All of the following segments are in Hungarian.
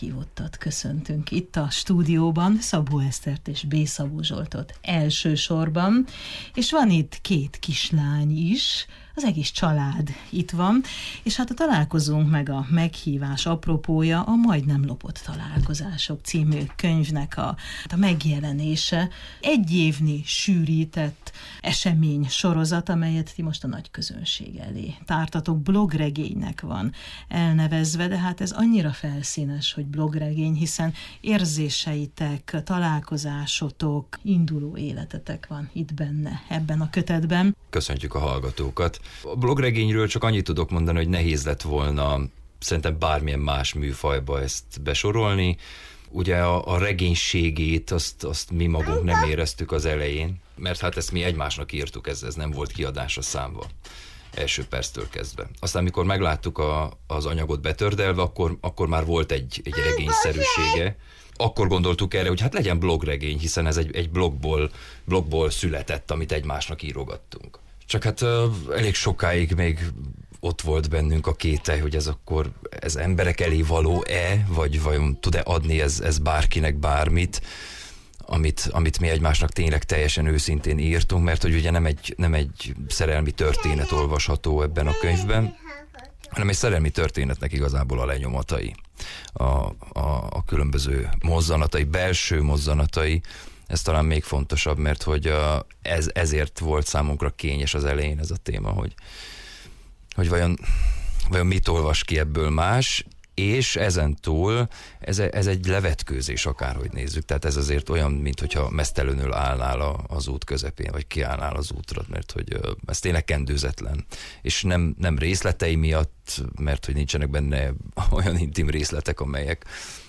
meghívottat köszöntünk itt a stúdióban, Szabó Esztert és B. Szabó Zsoltot elsősorban, és van itt két kislány is, az egész család itt van, és hát a találkozunk meg a meghívás apropója a Majdnem lopott találkozások című könyvnek a megjelenése. Egy évnyi sűrített esemény sorozat, amelyet ti most a nagy közönség elé tártatok. Blogregénynek van elnevezve, de hát ez annyira felszínes, hogy blogregény, hiszen érzéseitek, találkozásotok, induló életetek van itt benne, ebben a kötetben. Köszöntjük a hallgatókat. A blogregényről csak annyit tudok mondani, hogy nehéz lett volna szerintem bármilyen más műfajba ezt besorolni. Ugye a regénységét azt mi magunk nem éreztük az elején, mert hát ezt mi egymásnak írtuk, ez nem volt kiadásra számva első perctől kezdve. Aztán, mikor megláttuk az anyagot betördelve, akkor már volt egy regényszerűsége. Akkor gondoltuk erre, hogy hát legyen blogregény, hiszen ez egy blogból született, amit egymásnak írogattunk. Csak hát elég sokáig még ott volt bennünk a kételj, hogy ez emberek elé való-e, vagy vajon tud-e adni ez bárkinek bármit, amit mi egymásnak tényleg teljesen őszintén írtunk, mert hogy ugye nem egy szerelmi történet olvasható ebben a könyvben, hanem egy szerelmi történetnek igazából a lenyomatai, a különböző mozzanatai, belső mozzanatai. Ez talán még fontosabb, mert hogy ezért volt számunkra kényes az elején ez a téma, hogy vajon mit olvas ki ebből más, és ezentúl ez egy levetkőzés, akárhogy nézzük. Tehát ez azért olyan, mintha meztelenül állnál az út közepén, vagy kiállnál az útra, mert hogy ez tényleg kendőzetlen. És nem részletei miatt, mert hogy nincsenek benne olyan intim részletek, amelyek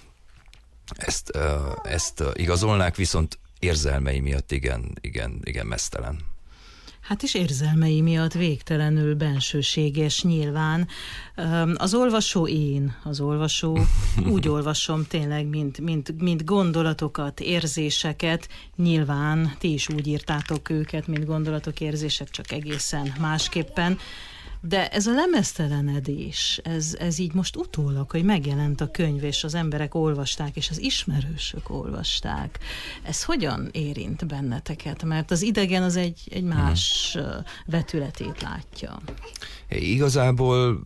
ezt igazolnák, viszont érzelmei miatt igen meztelen. Hát is érzelmei miatt végtelenül bensőséges nyilván. Az olvasó úgy olvasom tényleg, mint gondolatokat, érzéseket. Nyilván ti is úgy írtátok őket, mint gondolatok, érzések, csak egészen másképpen. De ez a lemeztelenedés, ez így most utólag, hogy megjelent a könyv, és az emberek olvasták, és az ismerősök olvasták. Ez hogyan érint benneteket? Mert az idegen az egy más vetületét látja. Igazából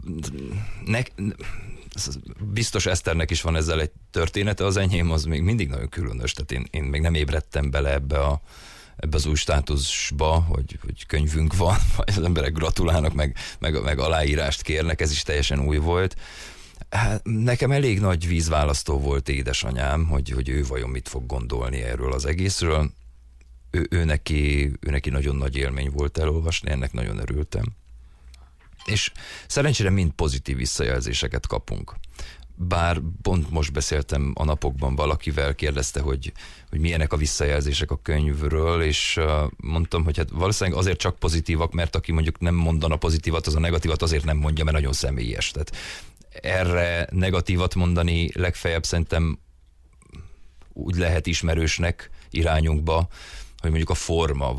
biztos Eszternek is van ezzel egy története, az enyém az még mindig nagyon különös, tehát én még nem ébredtem bele ebbe az új státuszba, hogy könyvünk van, vagy az emberek gratulálnak, meg aláírást kérnek, ez is teljesen új volt. Hát, nekem elég nagy vízválasztó volt édesanyám, hogy ő vajon mit fog gondolni erről az egészről. Ő neki nagyon nagy élmény volt elolvasni, ennek nagyon örültem. És szerencsére mind pozitív visszajelzéseket kapunk. Bár pont most beszéltem a napokban valakivel, kérdezte, hogy milyenek a visszajelzések a könyvről, és mondtam, hogy hát valószínűleg azért csak pozitívak, mert aki mondjuk nem mondana pozitívat, az a negatívat azért nem mondja, mert nagyon személyes. Tehát erre negatívat mondani legfeljebb szerintem úgy lehet ismerősnek irányunkba, hogy mondjuk a forma,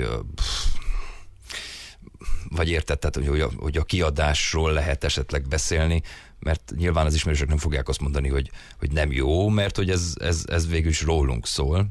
vagy érted, tehát hogy a kiadásról lehet esetleg beszélni, mert nyilván az ismerősök nem fogják azt mondani, hogy nem jó, mert hogy ez végül is rólunk szól.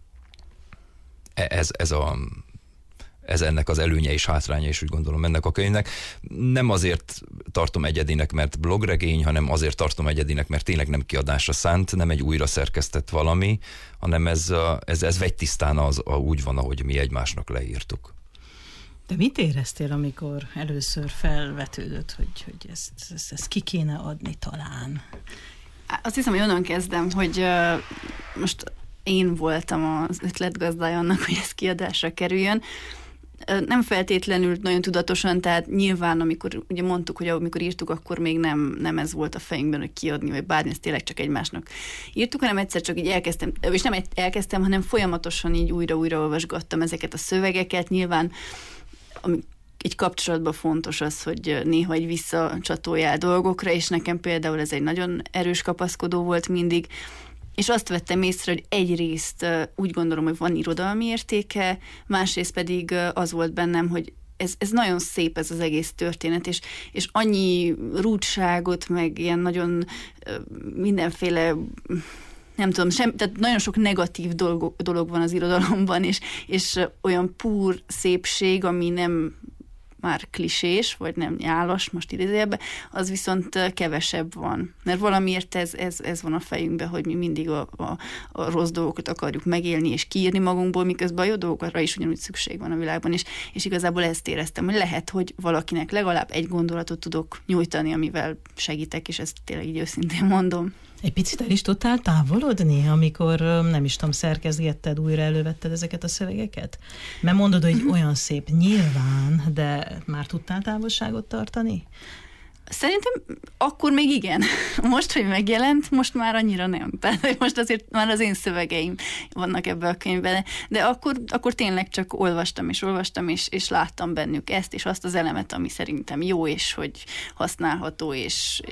Ez ennek az előnye és hátránya is, úgy gondolom, ennek a könyvnek. Nem azért tartom egyedinek, mert blogregény, hanem azért tartom egyedinek, mert tényleg nem kiadásra szánt, nem egy újra szerkesztett valami, hanem ez vegytisztán úgy van, ahogy mi egymásnak leírtuk. De mit éreztél, amikor először felvetődött, hogy ezt ki kéne adni talán? Azt hiszem, hogy onnan kezdem, hogy most én voltam az ötletgazdája annak, hogy ez kiadásra kerüljön. Nem feltétlenül nagyon tudatosan, tehát nyilván, amikor ugye mondtuk, hogy amikor írtuk, akkor még nem ez volt a fejünkben, hogy kiadni, vagy bármi, ezt tényleg csak egymásnak írtuk, hanem egyszer csak így elkezdtem, és nem elkezdtem, hanem folyamatosan így újra olvasgattam ezeket a szövegeket. Nyilván ami egy kapcsolatban fontos az, hogy néha egy visszacsatoljál dolgokra, és nekem például ez egy nagyon erős kapaszkodó volt mindig, és azt vettem észre, hogy egyrészt úgy gondolom, hogy van irodalmi értéke, másrészt pedig az volt bennem, hogy ez nagyon szép ez az egész történet, és annyi rúdságot, meg ilyen nagyon mindenféle, nem tudom, tehát nagyon sok negatív dolog van az irodalomban, és olyan púr szépség, ami nem már klisés, vagy nem nyálas, most idézőjelben, az viszont kevesebb van. Mert valamiért ez van a fejünkben, hogy mi mindig a rossz dolgokat akarjuk megélni és kiírni magunkból, miközben a jó dolgokra is ugyanúgy szükség van a világban, és igazából ezt éreztem, hogy lehet, hogy valakinek legalább egy gondolatot tudok nyújtani, amivel segítek, és ezt tényleg így őszintén mondom. Egy picit el is tudtál távolodni, amikor, nem is tudom, szerkezgetted, újra elővetted ezeket a szövegeket? Mert mondod, hogy olyan szép, nyilván, de már tudtál távolságot tartani? Szerintem akkor még igen. Most, hogy megjelent, most már annyira nem. Tehát most azért már az én szövegeim vannak ebbe a könyvben, de akkor tényleg csak olvastam, és láttam bennük ezt, és azt az elemet, ami szerintem jó, és hogy használható, és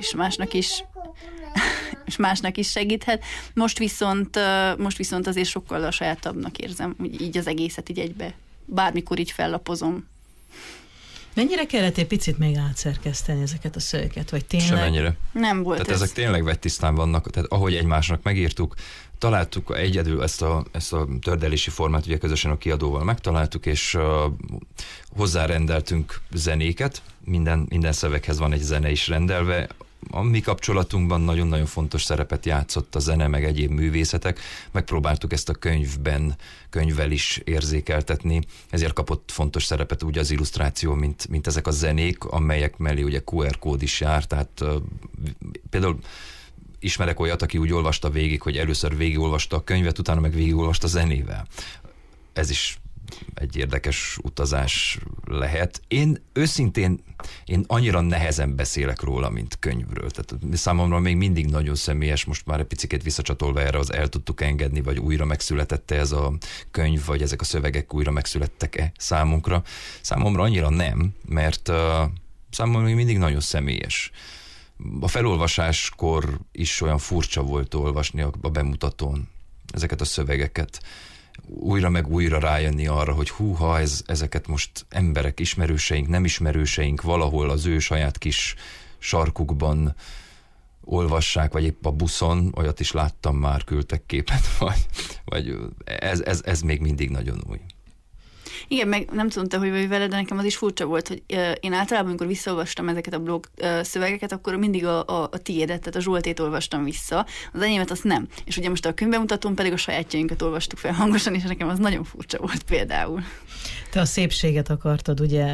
másnak is segíthet. Most viszont azért sokkal a sajátabbnak érzem, hogy így az egészet így egybe, bármikor így fellapozom. Mennyire kellett egy picit még átszerkeszteni ezeket a szövegeket, vagy tényleg? Semennyire. Nem volt. Tehát ezek tényleg vegytisztán vannak, tehát ahogy egymásnak megírtuk, találtuk egyedül ezt a tördelési formát, ugye közösen a kiadóval megtaláltuk, és hozzárendeltünk zenéket, minden szöveghez van egy zene is rendelve. A mi kapcsolatunkban nagyon-nagyon fontos szerepet játszott a zene, meg egyéb művészetek. Megpróbáltuk ezt a könyvvel is érzékeltetni, ezért kapott fontos szerepet úgy az illusztráció, mint ezek a zenék, amelyek mellé ugye QR kód is jár, tehát például ismerek olyat, aki úgy olvasta végig, hogy először végigolvasta a könyvet, utána meg végigolvasta zenével. Ez is egy érdekes utazás lehet. Én annyira nehezen beszélek róla, mint könyvről. Tehát számomra még mindig nagyon személyes, most már egy picit visszacsatolva erre, az el tudtuk engedni, vagy újra megszületette ez a könyv, vagy ezek a szövegek újra megszülettek-e számunkra. Számomra annyira nem, mert számomra még mindig nagyon személyes. A felolvasáskor is olyan furcsa volt olvasni a bemutatón ezeket a szövegeket. Újra meg újra rájönni arra, hogy húha, ezeket most emberek, ismerőseink, nem ismerőseink valahol az ő saját kis sarkukban olvassák, vagy épp a buszon, olyat is láttam már, küldtek képet, vagy ez még mindig nagyon új. Igen, meg nem tudom te, hogy vagy veled, de nekem az is furcsa volt, hogy én általában, amikor visszaolvastam ezeket a blog szövegeket, akkor mindig a tiédet, tehát a Zsoltét olvastam vissza, az enyémet azt nem. És ugye most a könyvbemutatón pedig a sajátjainkat olvastuk fel hangosan, és nekem az nagyon furcsa volt például. Te a szépséget akartad ugye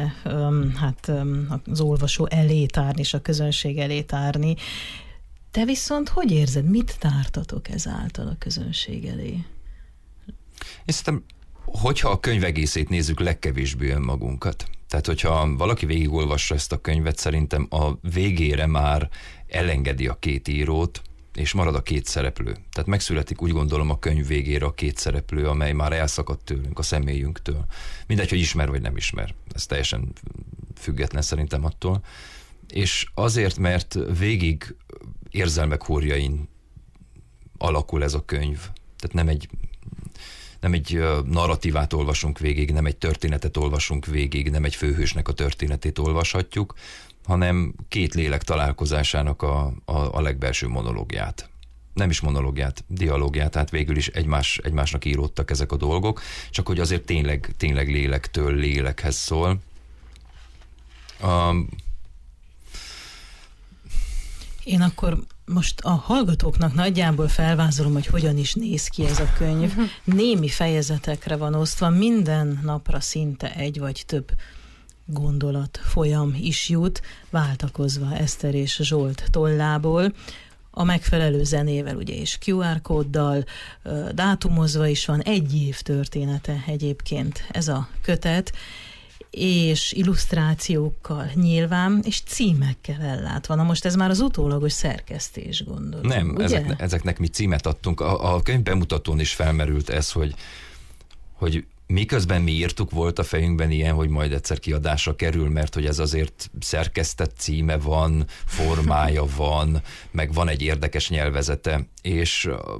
az olvasó elé tárni, és a közönség elé tárni. Te viszont hogy érzed, mit tártatok ezáltal a közönség elé? Én szerintem, hogyha a könyv egészét nézzük, legkevésbé önmagunkat. Tehát, hogyha valaki végigolvassa ezt a könyvet, szerintem a végére már elengedi a két írót, és marad a két szereplő. Tehát megszületik, úgy gondolom, a könyv végére a két szereplő, amely már elszakadt tőlünk, a személyünktől. Mindegy, hogy ismer vagy nem ismer. Ez teljesen független szerintem attól. És azért, mert végig érzelmek hórjain alakul ez a könyv. Tehát nem egy narratívát olvasunk végig, nem egy történetet olvasunk végig, nem egy főhősnek a történetét olvashatjuk, hanem két lélek találkozásának a legbelső monológiát. Nem is monológiát, dialógiát, tehát végül is egymásnak íródtak ezek a dolgok, csak hogy azért tényleg lélektől lélekhez szól. Én akkor most a hallgatóknak nagyjából felvázolom, hogy hogyan is néz ki ez a könyv. Némi fejezetekre van osztva, minden napra szinte egy vagy több gondolat, folyam is jut, váltakozva Eszter és Zsolt tollából, a megfelelő zenével, ugye, és QR kóddal, dátumozva is van, 1 év története egyébként ez a kötet, és illusztrációkkal nyilván, és címekkel ellátva. Na most ez már az utólagos szerkesztés, gondolom. Nem, ezeknek mi címet adtunk. A könyv bemutatón is felmerült ez, hogy miközben mi írtuk, volt a fejünkben ilyen, hogy majd egyszer kiadásra kerül, mert hogy ez azért szerkesztett címe van, formája van, meg van egy érdekes nyelvezete, és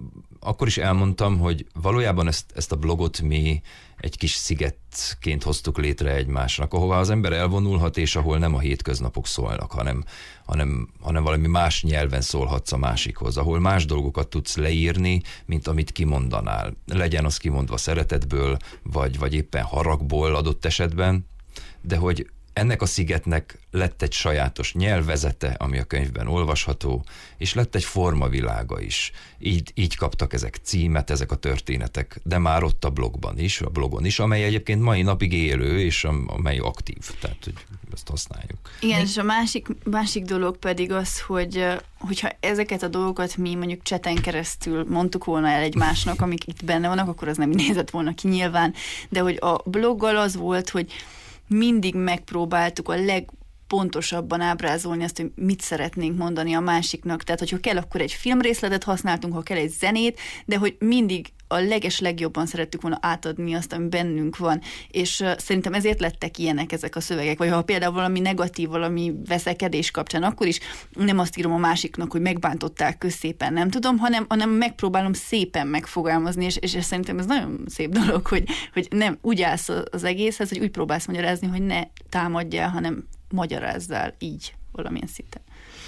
akkor is elmondtam, hogy valójában ezt a blogot mi egy kis szigetként hoztuk létre egymásnak, ahová az ember elvonulhat, és ahol nem a hétköznapok szólnak, hanem valami más nyelven szólhatsz a másikhoz, ahol más dolgokat tudsz leírni, mint amit kimondanál. Legyen az kimondva szeretetből, vagy éppen haragból adott esetben, de hogy ennek a szigetnek lett egy sajátos nyelvezete, ami a könyvben olvasható, és lett egy formavilága is. Így kaptak ezek címet, ezek a történetek, de már ott a blogon is, amely egyébként mai napig élő, és amely aktív, tehát hogy ezt használjuk. Igen, és a másik dolog pedig az, hogyha ezeket a dolgokat mi mondjuk cseten keresztül mondtuk volna el egymásnak, amik itt benne vannak, akkor az nem nézett volna ki nyilván, de hogy a bloggal az volt, hogy mindig megpróbáltuk a legpontosabban ábrázolni azt, hogy mit szeretnénk mondani a másiknak. Tehát, hogyha kell, akkor egy filmrészletet használtunk, ha kell egy zenét, de hogy mindig a legjobban szerettük volna átadni azt, ami bennünk van. És szerintem ezért lettek ilyenek ezek a szövegek. Vagy ha például valami negatív, valami veszekedés kapcsán, akkor is nem azt írom a másiknak, hogy megbántották közszépen, nem tudom, hanem megpróbálom szépen megfogalmazni, és szerintem ez nagyon szép dolog, hogy nem úgy állsz az egészhez, hogy úgy próbálsz magyarázni, hogy ne támadjál, hanem magyarázzál így valamilyen szinten.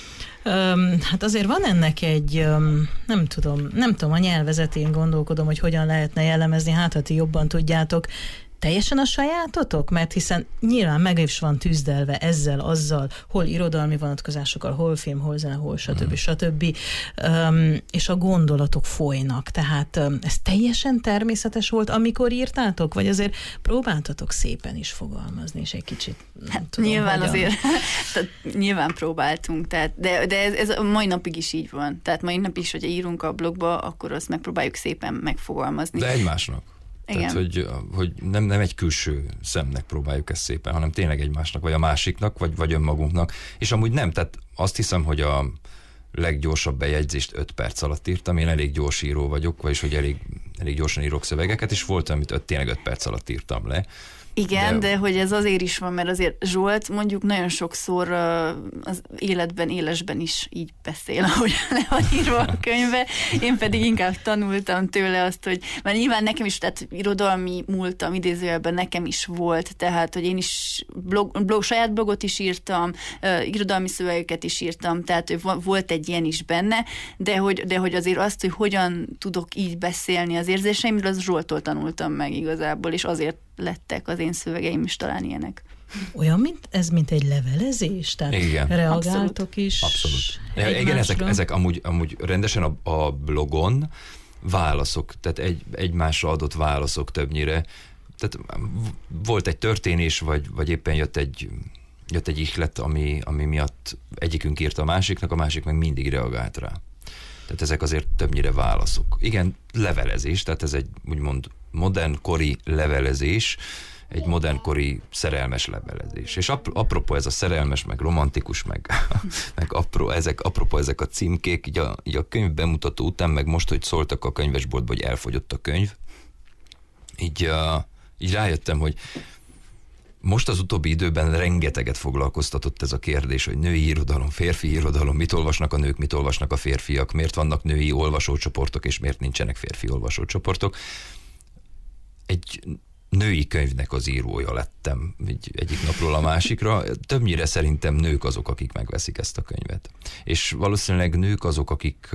Hát azért van ennek egy, nem tudom, a nyelvezetén gondolkodom, hogy hogyan lehetne jellemezni, hát ha ti jobban tudjátok, teljesen a sajátotok? Mert hiszen nyilván meg is van tűzdelve ezzel, azzal, hol irodalmi vonatkozásokkal, hol film, hol zene, hol stb. És a gondolatok folynak. Tehát ez teljesen természetes volt, amikor írtátok? Vagy azért próbáltatok szépen is fogalmazni, és egy kicsit nem tudom, nyilván hogyan. azért, nyilván próbáltunk, de ez a mai napig is így van. Tehát mai nap is, hogyha írunk a blogba, akkor azt megpróbáljuk szépen megfogalmazni. De egymásnak. Igen. Tehát, hogy nem egy külső szemnek próbáljuk ezt szépen, hanem tényleg egymásnak, vagy a másiknak, vagy önmagunknak. És amúgy nem, tehát azt hiszem, hogy a leggyorsabb bejegyzést 5 perc alatt írtam. Én elég gyors író vagyok, vagyis hogy elég gyorsan írok szövegeket, és volt, amit tényleg 5 perc alatt írtam le. Igen, de hogy ez azért is van, mert azért Zsolt mondjuk nagyon sokszor az életben, élesben is így beszél, ahogy le van írva a könyve. Én pedig inkább tanultam tőle azt, hogy mert nyilván nekem is, tehát irodalmi múltam idézőjelben nekem is volt, tehát hogy én is saját blogot is írtam, irodalmi szövegeket is írtam, tehát volt egy ilyen is benne, de hogy azért azt, hogy hogyan tudok így beszélni az érzéseimről, az Zsolttól tanultam meg igazából, és azért lettek az én szövegeim is talán ilyenek. Olyan, mint egy levelezés? Tehát igen. Reagáltok Abszolút. is? Abszolút. Igen, ezek amúgy rendesen a blogon válaszok, tehát egymásra adott válaszok többnyire. Tehát volt egy történés, vagy éppen jött egy ihlet, ami miatt egyikünk írta a másiknak, a másik meg mindig reagált rá. Tehát ezek azért többnyire válaszok. Igen, levelezés, tehát ez egy úgymond modernkori levelezés, egy modernkori szerelmes levelezés. És apropó ez a szerelmes, meg romantikus, meg apropó ezek a címkék, így a könyv bemutató után, meg most, hogy szóltak a könyvesboltba, hogy elfogyott a könyv, így rájöttem, hogy most az utóbbi időben rengeteget foglalkoztatott ez a kérdés, hogy női irodalom, férfi irodalom, mit olvasnak a nők, mit olvasnak a férfiak, miért vannak női olvasócsoportok, és miért nincsenek férfi olvasócsoportok. Egy női könyvnek az írója lettem egyik napról a másikra. Többnyire szerintem nők azok, akik megveszik ezt a könyvet. És valószínűleg nők azok,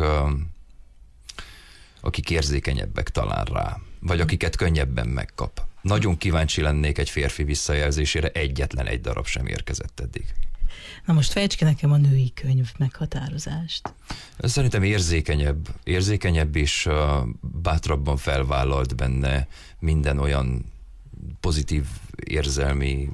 akik érzékenyebbek talán rá, vagy akiket könnyebben megkap. Nagyon kíváncsi lennék egy férfi visszajelzésére, egyetlen egy darab sem érkezett eddig. Na most fejtsd ki nekem a női könyv meghatározást. Szerintem érzékenyebb és bátrabban felvállalt benne minden olyan pozitív érzelmi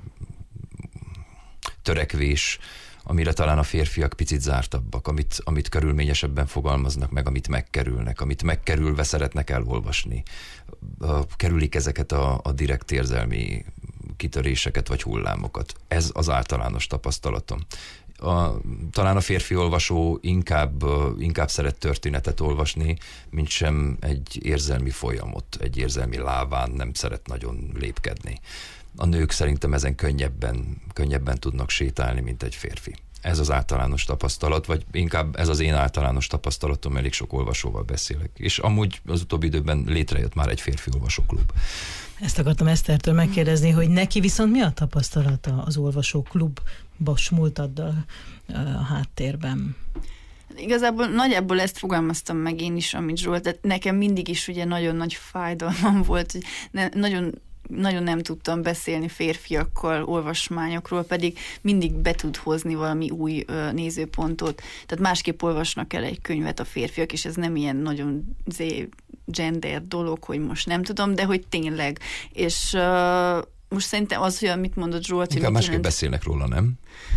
törekvés, amire talán a férfiak picit zártabbak, amit körülményesebben fogalmaznak meg, amit megkerülnek, amit megkerülve szeretnek elolvasni. Kerülik ezeket a direkt érzelmi kitöréseket vagy hullámokat. Ez az általános tapasztalatom. Talán a férfi olvasó inkább szeret történetet olvasni, mint sem egy érzelmi folyamot, egy érzelmi láván nem szeret nagyon lépkedni. A nők szerintem ezen könnyebben tudnak sétálni, mint egy férfi. ez az általános tapasztalat, vagy inkább ez az én általános tapasztalatom, elég sok olvasóval beszélek. És amúgy az utóbbi időben létrejött már egy férfi olvasóklub. Ezt akartam Esztertől megkérdezni, hogy neki viszont mi a tapasztalata az olvasóklubba smultaddal a háttérben? Igazából nagyjából ezt fogalmaztam meg én is, amit Zsolt, tehát nekem mindig is ugye nagyon nagy fájdalmam volt, hogy nagyon nem tudtam beszélni férfiakkal, olvasmányokról, pedig mindig be tud hozni valami új nézőpontot. Tehát másképp olvasnak el egy könyvet a férfiak, és ez nem ilyen nagyon gender dolog, hogy most nem tudom, de hogy tényleg. És most szerintem az, hogy amit mondott Zsolt, inkább másképp beszélnek róla, nem?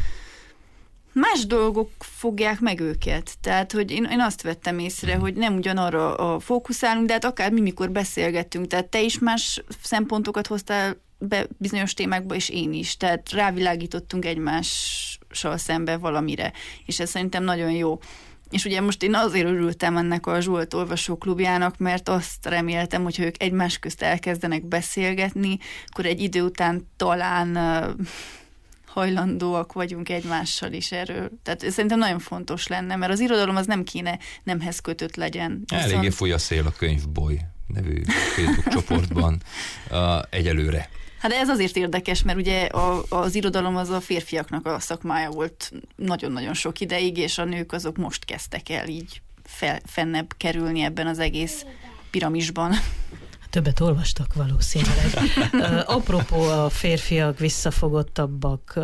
Más dolgok fogják meg őket. Tehát, hogy én azt vettem észre, hogy nem ugyanarra fókuszálunk, de hát akár mi, mikor beszélgettünk. Tehát te is más szempontokat hoztál be bizonyos témákba, és én is. Tehát rávilágítottunk egymással szemben valamire. És ez szerintem nagyon jó. És ugye most én azért örültem ennek a Zsolt olvasóklubjának, mert azt reméltem, hogyha ők egymás közt elkezdenek beszélgetni, akkor egy idő után talán hajlandóak vagyunk egymással is erről. Tehát szerintem nagyon fontos lenne, mert az irodalom az nem kéne nemhez kötött legyen. Eléggé fúj a szél a Könyvboly nevű Facebook csoportban egyelőre. Hát de ez azért érdekes, mert ugye az irodalom az a férfiaknak a szakmája volt nagyon-nagyon sok ideig, és a nők azok most kezdtek el így fennebb kerülni ebben az egész piramisban. Többet olvastak valószínűleg. Apropó a férfiak visszafogottabbak,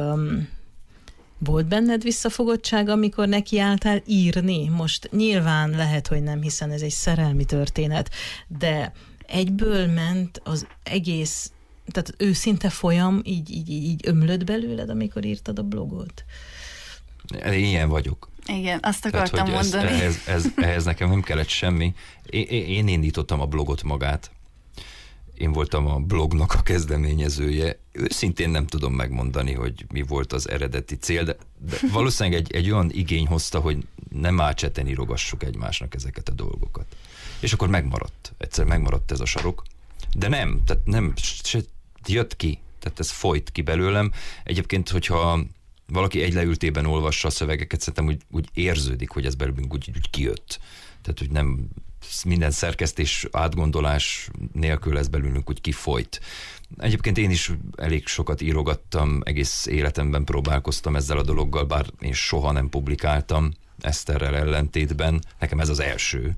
volt benned visszafogottság, amikor nekiálltál írni? Most nyilván lehet, hogy nem, hiszen ez egy szerelmi történet, de egyből ment az egész, tehát őszinte folyam így ömlött belőled, amikor írtad a blogot? Ilyen vagyok. Igen, azt akartam mondani. Ehhez nekem nem kellett semmi. Én indítottam a blogot magát. Én voltam a blognak a kezdeményezője. Őszintén nem tudom megmondani, hogy mi volt az eredeti cél, de valószínűleg egy olyan igény hozta, hogy nem átseten írogassuk egymásnak ezeket a dolgokat. És akkor megmaradt. Egyszer megmaradt ez a sarok. De tehát nem se jött ki. Tehát ez folyt ki belőlem. Egyébként, hogyha valaki egy leültében olvassa a szövegeket, szerintem úgy érződik, hogy ez belőlünk úgy kijött. Tehát, hogy nem minden szerkesztés, átgondolás nélkül ez belőlünk úgy kifolyt. Egyébként én is elég sokat írogattam, egész életemben próbálkoztam ezzel a dologgal, bár én soha nem publikáltam Eszterrel ellentétben. Nekem ez az első.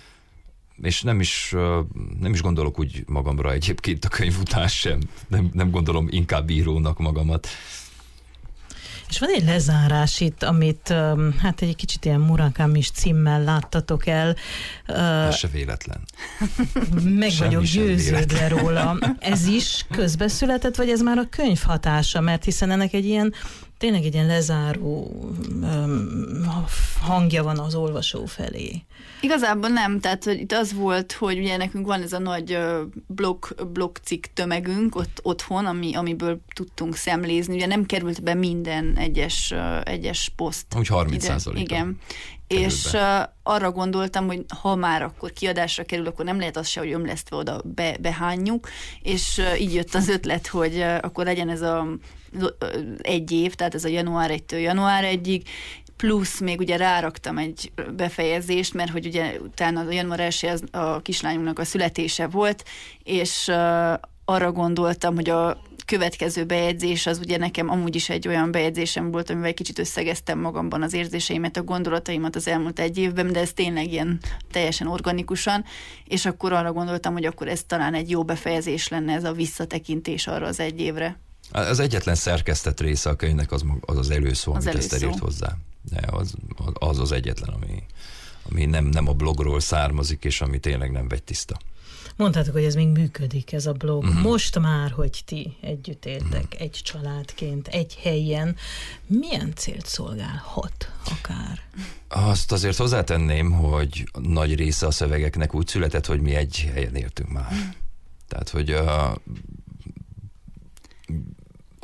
És nem is gondolok úgy magamra egyébként a könyv után sem. Nem gondolom inkább írónak magamat. És van egy lezárás itt, amit hát egy kicsit ilyen Murakami-s címmel láttatok el. Ez se véletlen. Meg vagyok győződve róla. Ez is közbeszületett, vagy ez már a könyv hatása? Mert hiszen ennek tényleg egy ilyen lezáró hangja van az olvasó felé. Igazából nem, tehát hogy itt az volt, hogy ugye nekünk van ez a nagy blogcikk tömegünk otthon, amiből tudtunk szemlézni. Ugye nem került be minden egyes poszt. Úgy 30%. Igen. És arra gondoltam, hogy ha már akkor kiadásra kerül, akkor nem lehet az se, hogy ömlesztve oda behányjuk, és így jött az ötlet, hogy akkor legyen ez egy év, tehát ez a január 1-től január 1-ig, plusz még ugye ráraktam egy befejezést, mert hogy ugye utána a január 1 a kislányunknak a születése volt, és arra gondoltam, hogy a következő bejegyzés az ugye nekem amúgy is egy olyan bejegyzésem volt, amivel egy kicsit összegeztem magamban az érzéseimet, a gondolataimat az elmúlt egy évben, de ez tényleg ilyen teljesen organikusan, és akkor arra gondoltam, hogy akkor ez talán egy jó befejezés lenne, ez a visszatekintés arra az egy évre. Az egyetlen szerkesztett része a könyvnek az előszó, amit Eszter írt hozzá. De az egyetlen, ami nem a blogról származik, és ami tényleg nem vegytiszta. Mondtátok, hogy ez még működik, ez a blog. Most már, hogy ti együtt éltek, egy családként, egy helyen, milyen célt szolgálhat akár? Azt azért hozzátenném, hogy nagy része a szövegeknek úgy született, hogy mi egy helyen éltünk már. Tehát,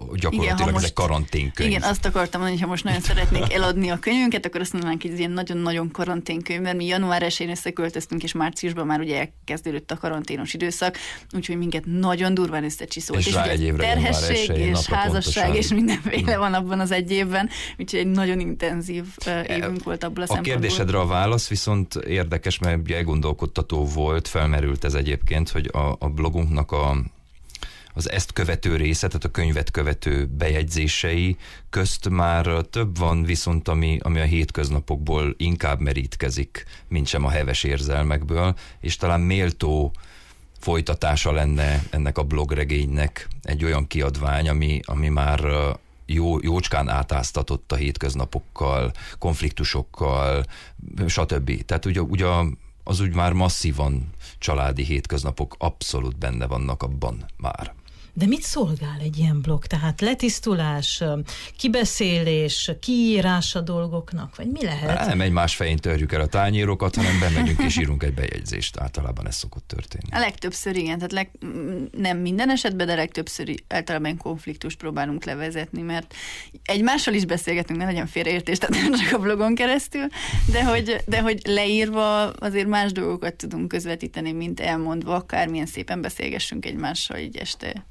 gyakorlatilag ezek karanténkönyv. Igen, azt akartam mondani, hogy ha most nagyon szeretnék eladni a könyvünket, akkor azt mondanánk, hogy ez ilyen nagyon-nagyon karanténkönyv, mert mi január 1-én összeköltöztünk, és márciusban már ugye elkezdődött a karanténos időszak, úgyhogy minket nagyon durván összecsiszolt. És rá egy évre terhesség és házasság pontosan. És mindenféle van abban az egy évben, úgyhogy egy nagyon intenzív évünk volt abból a szempontból. A kérdésedre a válasz viszont érdekes, mert elgondolkodtató volt, felmerült ez egyébként, hogy a blogunknak az ezt követő része, tehát a könyvet követő bejegyzései közt már több van, viszont ami a hétköznapokból inkább merítkezik, mint sem a heves érzelmekből, és talán méltó folytatása lenne ennek a blogregénynek egy olyan kiadvány, ami már jócskán átáztatott a hétköznapokkal, konfliktusokkal, stb. Tehát ugye az úgy már masszívan családi hétköznapok abszolút benne vannak abban már. De mit szolgál egy ilyen blog? Tehát letisztulás, kibeszélés, kiírás a dolgoknak, vagy mi lehet? Nem egymás fején törjük el a tányérokat, hanem bemegyünk és írunk egy bejegyzést. Általában ez szokott történni. A legtöbbször igen, tehát nem minden esetben, de legtöbbször általában konfliktust próbálunk levezetni, mert egymással is beszélgetünk, ne legyen félreértés, tehát nem csak a blogon keresztül, de hogy leírva azért más dolgokat tudunk közvetíteni, mint elmondva, akármilyen szépen beszélgessünk egymással így este